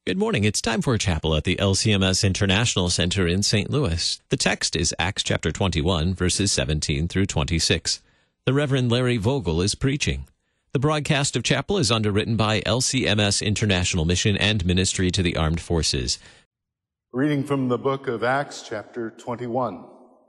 Good morning. It's time for a chapel at the LCMS International Center in St. Louis. The text is Acts chapter 21, verses 17 through 26. The Reverend Larry Vogel is preaching. The broadcast of chapel is underwritten by LCMS International Mission and Ministry to the Armed Forces. Reading from the book of Acts chapter 21.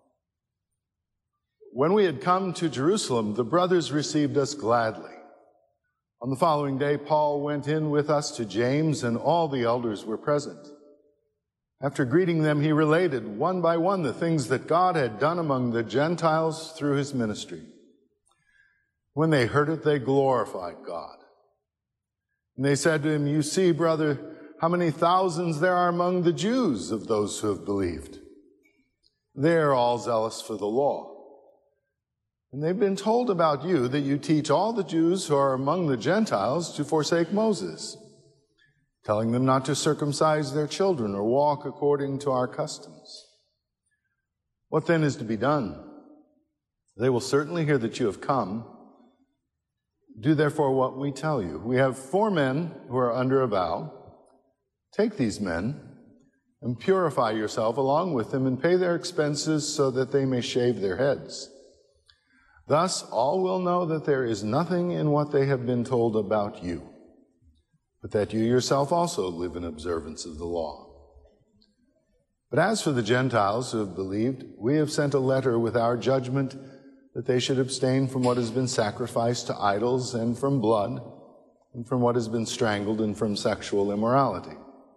When we had come to Jerusalem, the brothers received us gladly. On the following day, Paul went in with us to James, and all the elders were present. After greeting them, he related one by one the things that God had done among the Gentiles through his ministry. When they heard it, they glorified God. And they said to him, "You see, brother, how many thousands there are among the Jews of those who have believed. They are all zealous for the law. And they've been told about you that you teach all the Jews who are among the Gentiles to forsake Moses, telling them not to circumcise their children or walk according to our customs. What then is to be done? They will certainly hear that you have come. Do therefore what we tell you. We have 4 men who are under a vow. Take these men and purify yourself along with them and pay their expenses so that they may shave their heads. Thus, all will know that there is nothing in what they have been told about you, but that you yourself also live in observance of the law. But as for the Gentiles who have believed, we have sent a letter with our judgment that they should abstain from what has been sacrificed to idols and from blood and from what has been strangled and from sexual immorality."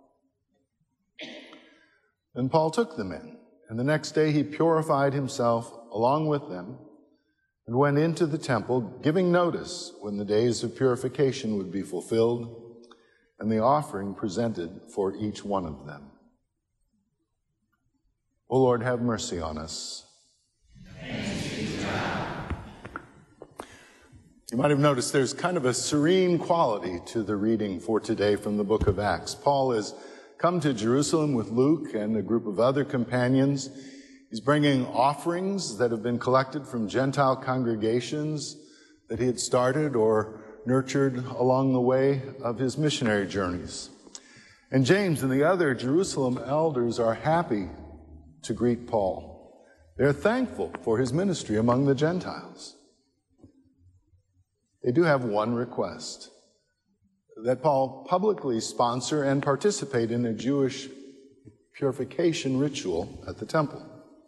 Then Paul took them in, and the next day he purified himself along with them and went into the temple, giving notice when the days of purification would be fulfilled and the offering presented for each one of them. O Lord, have mercy on us. You might have noticed there's kind of a serene quality to the reading for today from the book of Acts. Paul has come to Jerusalem with Luke and a group of other companions. He's bringing offerings that have been collected from Gentile congregations that he had started or nurtured along the way of his missionary journeys. And James and the other Jerusalem elders are happy to greet Paul. They're thankful for his ministry among the Gentiles. They do have one request, that Paul publicly sponsor and participate in a Jewish purification ritual at the temple.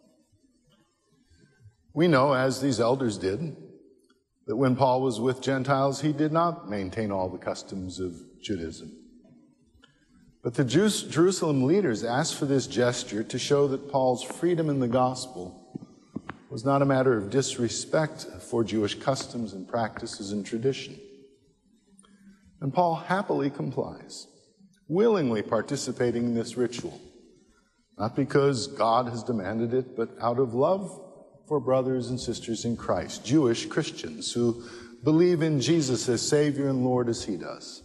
We know, as these elders did, that when Paul was with Gentiles, he did not maintain all the customs of Judaism. But the Jerusalem leaders asked for this gesture to show that Paul's freedom in the gospel was not a matter of disrespect for Jewish customs and practices and tradition. And Paul happily complies, willingly participating in this ritual, not because God has demanded it, but out of love for brothers and sisters in Christ, Jewish Christians who believe in Jesus as Savior and Lord as he does.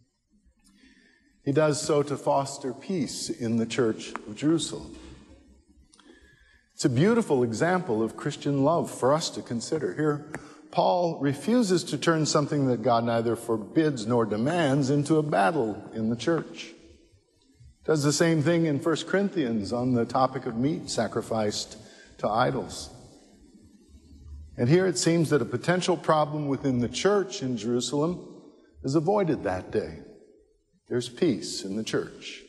He does so to foster peace in the Church of Jerusalem. It's a beautiful example of Christian love for us to consider. Here, Paul refuses to turn something that God neither forbids nor demands into a battle in the church. Does the same thing in 1 Corinthians on the topic of meat sacrificed to idols. And here it seems that a potential problem within the church in Jerusalem is avoided that day. There's peace in the church.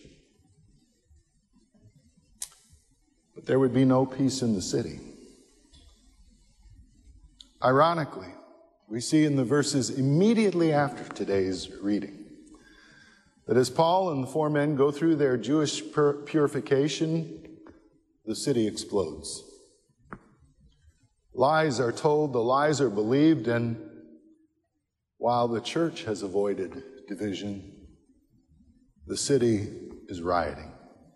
But there would be no peace in the city. Ironically, we see in the verses immediately after today's reading that as Paul and the 4 men go through their Jewish purification, the city explodes. Lies are told, the lies are believed, and while the church has avoided division, the city is rioting.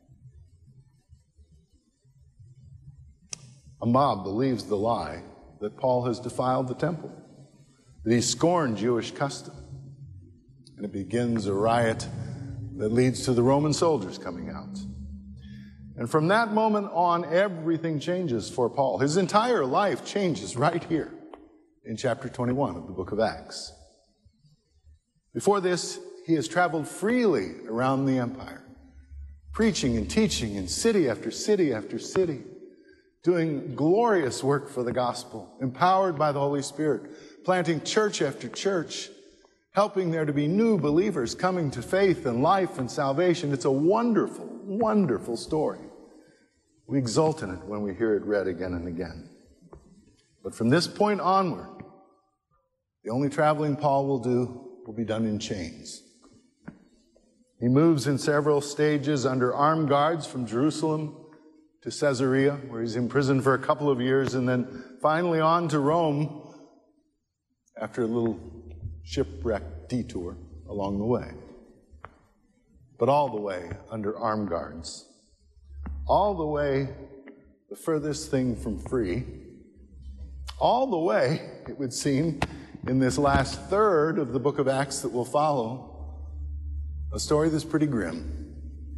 A mob believes the lie that Paul has defiled the temple, that he scorned Jewish custom, and it begins a riot that leads to the Roman soldiers coming out. And from that moment on, everything changes for Paul. His entire life changes right here in chapter 21 of the book of Acts. Before this, he has traveled freely around the empire, preaching and teaching in city after city after city, doing glorious work for the gospel, empowered by the Holy Spirit, planting church after church, helping there to be new believers coming to faith and life and salvation. It's a wonderful, wonderful story. We exult in it when we hear it read again and again. But from this point onward, the only traveling Paul will do will be done in chains. He moves in several stages under armed guards from Jerusalem to Caesarea, where he's imprisoned for a couple of years, and then finally on to Rome after a little shipwreck detour along the way. But all the way under armed guards. All the way the furthest thing from free. All the way, it would seem, in this last third of the book of Acts that will follow, a story that's pretty grim.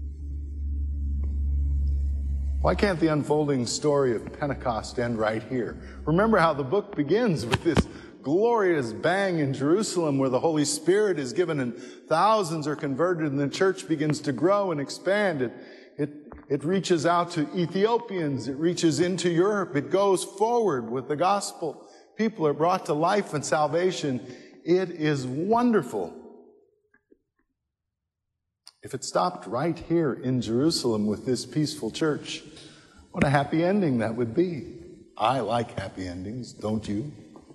Why can't the unfolding story of Pentecost end right here? Remember how the book begins with this glorious bang in Jerusalem where the Holy Spirit is given and thousands are converted and the church begins to grow and expand. It reaches out to Ethiopians. It reaches into Europe. It goes forward with the gospel. People are brought to life and salvation. It is wonderful. If it stopped right here in Jerusalem with this peaceful church, what a happy ending that would be. I like happy endings, don't you?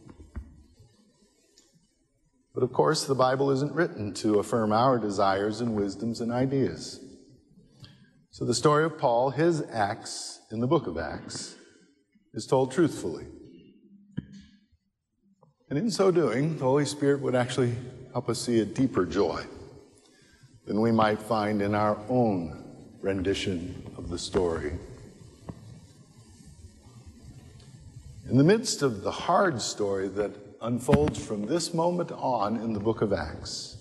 But of course, the Bible isn't written to affirm our desires and wisdoms and ideas. So the story of Paul, his acts in the book of Acts, is told truthfully. And in so doing, the Holy Spirit would actually help us see a deeper joy than we might find in our own rendition of the story. In the midst of the hard story that unfolds from this moment on in the book of Acts,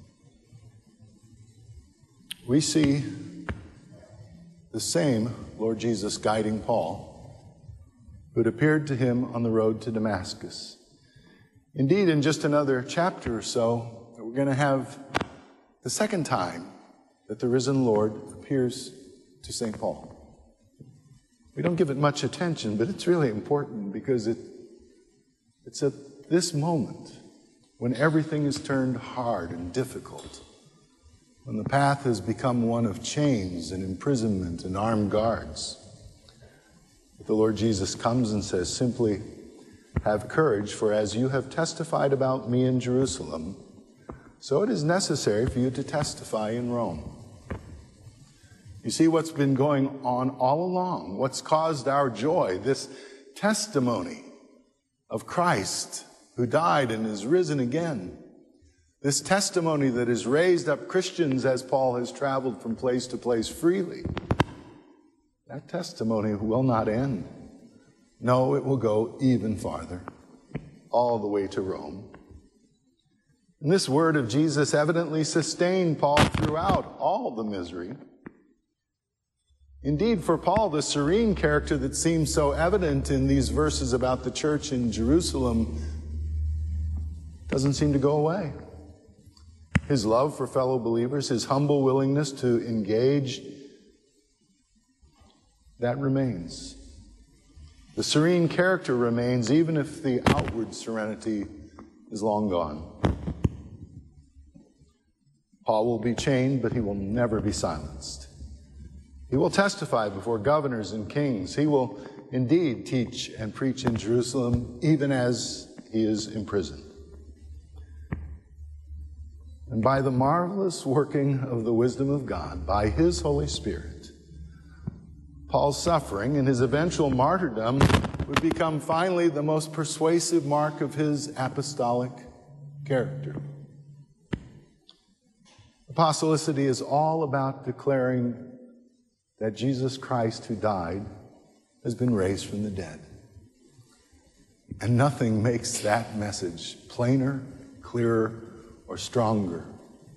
we see the same Lord Jesus guiding Paul, who had appeared to him on the road to Damascus. Indeed, in just another chapter or so, we're going to have the second time that the risen Lord appears to St. Paul. We don't give it much attention, but it's really important because it's at this moment when everything is turned hard and difficult, when the path has become one of chains and imprisonment and armed guards, that the Lord Jesus comes and says simply, "Have courage, for as you have testified about me in Jerusalem, so it is necessary for you to testify in Rome." You see what's been going on all along, what's caused our joy, this testimony of Christ who died and is risen again. This testimony that has raised up Christians as Paul has traveled from place to place freely. That testimony will not end. No, it will go even farther, all the way to Rome. And this word of Jesus evidently sustained Paul throughout all the misery. Indeed, for Paul, the serene character that seems so evident in these verses about the church in Jerusalem doesn't seem to go away. His love for fellow believers, his humble willingness to engage, that remains. The serene character remains even if the outward serenity is long gone. Paul will be chained, but he will never be silenced. He will testify before governors and kings. He will indeed teach and preach in Jerusalem, even as he is imprisoned. And by the marvelous working of the wisdom of God, by his Holy Spirit, Paul's suffering and his eventual martyrdom would become finally the most persuasive mark of his apostolic character. Apostolicity is all about declaring that Jesus Christ, who died, has been raised from the dead. And nothing makes that message plainer, clearer, or stronger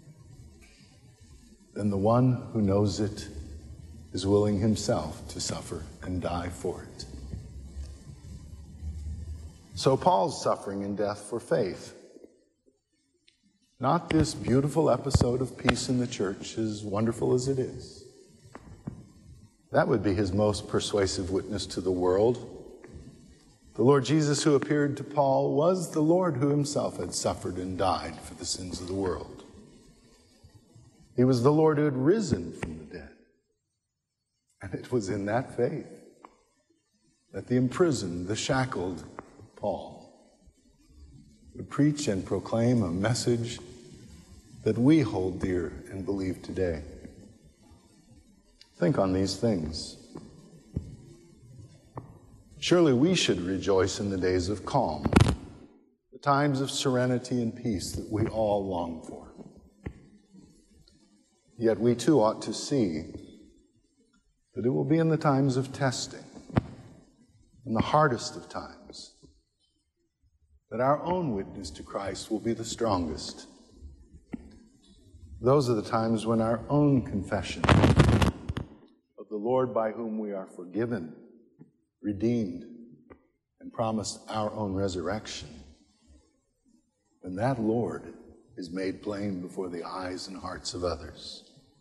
than the one who knows it is willing himself to suffer and die for it. So Paul's suffering and death for faith Not this beautiful episode of peace in the church, as wonderful as it is. That would be his most persuasive witness to the world. The Lord Jesus who appeared to Paul was the Lord who himself had suffered and died for the sins of the world. He was the Lord who had risen from the dead. And it was in that faith that the imprisoned, the shackled Paul would preach and proclaim a message that we hold dear and believe today. Think on these things. Surely we should rejoice in the days of calm, the times of serenity and peace that we all long for. Yet we too ought to see that it will be in the times of testing, in the hardest of times, that our own witness to Christ will be the strongest. Those are the times when our own confession of the Lord by whom we are forgiven, redeemed, and promised our own resurrection, when that Lord is made plain before the eyes and hearts of others.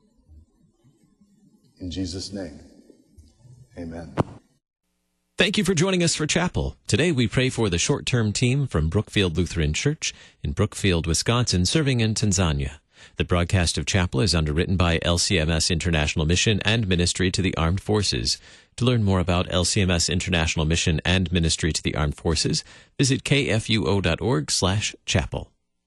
In Jesus' name, amen. Thank you for joining us for Chapel. Today we pray for the short-term team from Brookfield Lutheran Church in Brookfield, Wisconsin, serving in Tanzania. The broadcast of Chapel is underwritten by LCMS International Mission and Ministry to the Armed Forces. To learn more about LCMS International Mission and Ministry to the Armed Forces, visit kfuo.org/chapel.